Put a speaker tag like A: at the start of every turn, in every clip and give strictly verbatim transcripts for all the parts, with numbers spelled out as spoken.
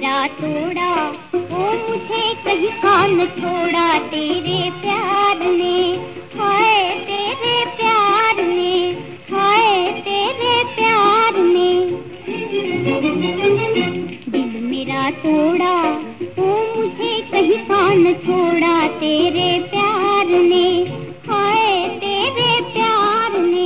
A: मेरा तोड़ा, ओ मुझे कहीं का न छोड़ा तेरे प्यार ने, हाय तेरे प्यार ने, हाय तेरे प्यार ने। दिल मेरा तोड़ा, ओ मुझे कहीं का न छोड़ा तेरे प्यार ने, हाय तेरे प्यार ने।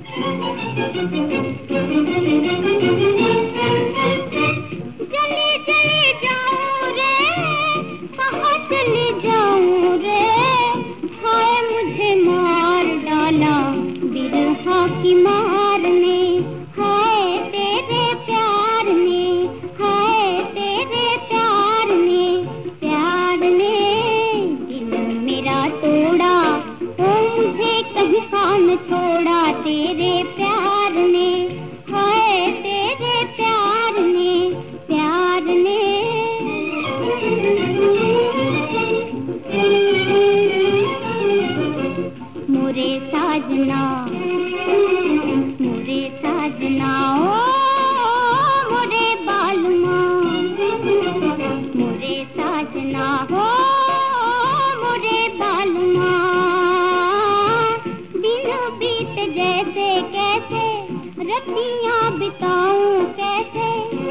A: चले चले जाऊं रे, कहाँ चले जाऊं रे, हाय मुझे मार डाला बिरहा की मार ने, हाय तेरे प्यार ने, हाय तेरे प्यार ने, प्यार ने। दिल मेरा तोड़ा, ओ मुझे कहीं का न छोड़ा तेरे प्यार ने, हाय तेरे प्यार ने, प्यार ने। मोरे साजना, मोरे साजना, ओ मोरे बालमा, मोरे साजना हो मोरे बालमा। दिन बीत जैसे कैसे, रतियां बिताऊं कैसे,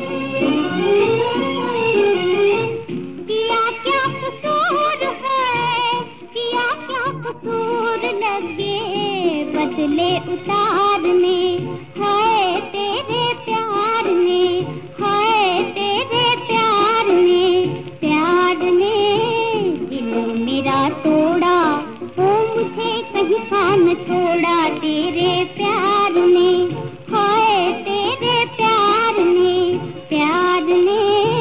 A: किया क्या कसूर है, किया क्या कसूर लगे बदले उतार में, हाय तेरे प्यार ने, हाय तेरे प्यार ने, प्यार ने। दिल मेरा तोड़ा, ओ मुझे कहीं का न छोड़ा तेरे प्यार ने, हाय तेरे प्यार ने, प्यार ने।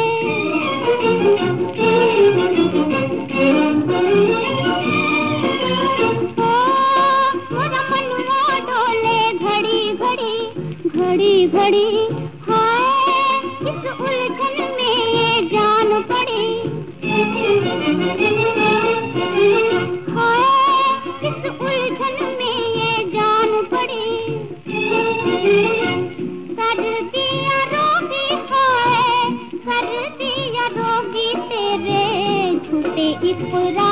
A: घड़ी घड़ी हाय इस उलझन में ये जान पड़ी, हाय इस उलझन में ये जान पड़ी। कर दिया रोगी हाय, कर दिया रोगी तेरे झूठे इकरार